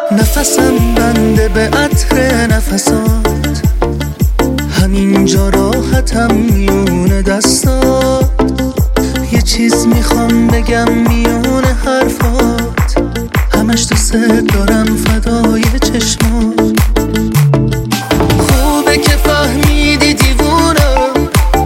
نفسم بنده به عطر نفسات، همینجا راحتم میونه دستات. یه چیز میخوام بگم میونه حرفات، همش دوست دارم فدای چشمات. خوبه که فهمیدی دیوونم،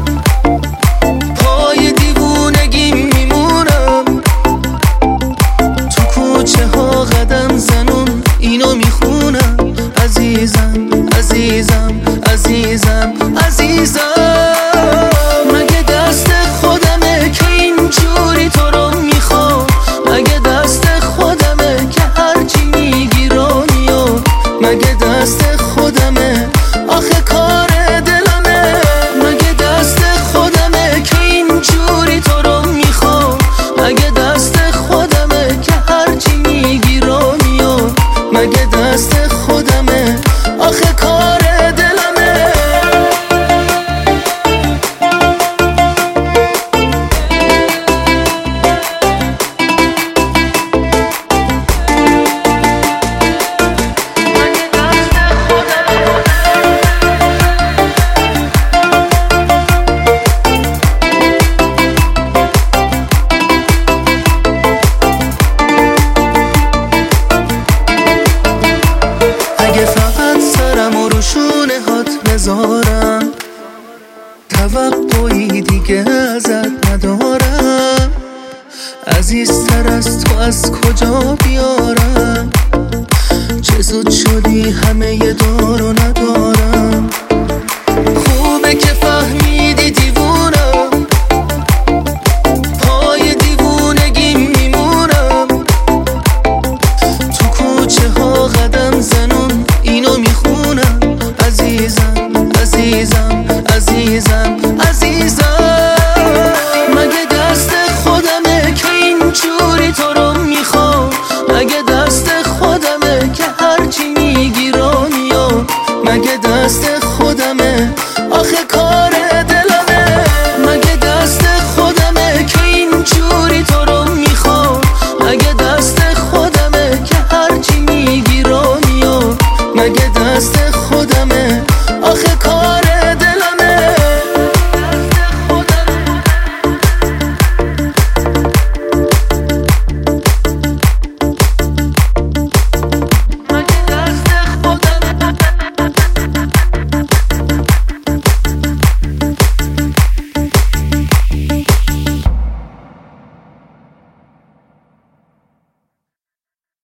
پای دیوونگی میمونم. تو کوچه ها قدم زنون اینو میخونم. عزیزم عزیزم عزیزم عزیزم، مگه دست خودمه که اینجوری تو رو میخوام؟ مگه دست خودمه که هرچی میگی رو میام؟ مگه دست خودمه آخه کار دلمه؟ مگه دست خودمه که اینجوری تو رو میخوام؟ مگه دست خودمه که هرچی میگی رو میام؟ مگه دست خودمه آخه کار دلمه؟ اگه فقط سرم و روشونه هات بذارم، توقعی دیگه ازت ندارم. عزیزتر از تو از کجا بیارم؟ چه زود شدی همه دور و